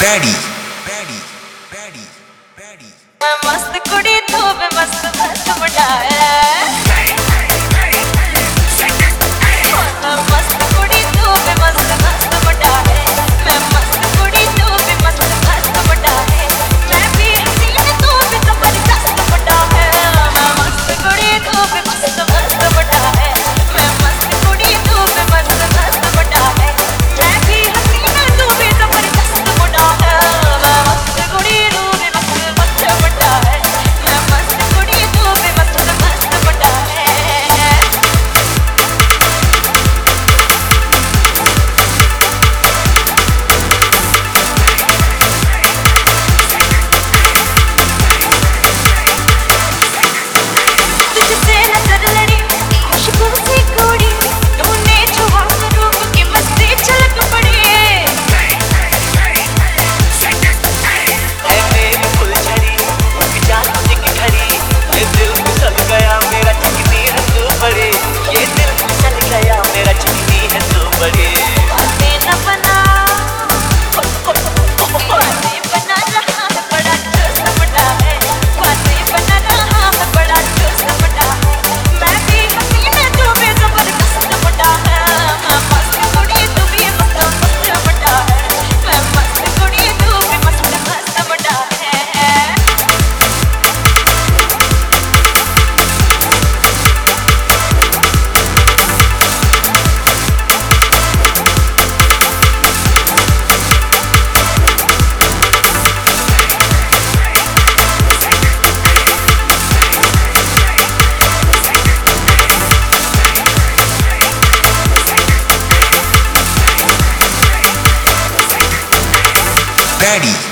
Ready. मस्त कुड़ी तू भी मस्त मस्त मुंडा है। मस्त कुड़ी तू भी मस्त मस्त मुंडा है। मैं मस्त कुड़ी तू भी मस्त मस्त मुंडा है। मैं भी हसीन तू भी जबरदस्त मुंडा है। मैं मस्त कुड़ी तू भी मस्त मस्त मुंडा है। मैं मस्त कुड़ी तू भी मस्त मस्त मुंडा है। मैं भी हसीन तू भी जबरदस्त मुंडा है। मैं मस्त कुड़ी तू भी मस्त मस्त मुंडा है। मैं मस्त कुड़ी तू भी मस्त मस्त मुंडा है। तुझसे नजर लड़ी खुशबू सी कुड़ी तूने छुआ रूप की मस्ती छलक पड़ी है मेरी फुलझड़ी जान सिक घड़ी ये दिल फिसल गया मेरा चकनी है तू बड़ी ये दिल फिसल गया मेरा चकनी है तू बड़ी बातें न बना बातें बना रहा है बड़ा दोस्त मुंडा है बातें बना रहा है बड़ा दोस्त मुंडा है मैं भी हसीन तू भी जबरदस्त मुंडा है मैं मस्त कुड़ी तू भी मस्त मस्त मुंडा है मैं मस्त कुड़ी तू भी मस्त मस्त मुंडा है। Ready.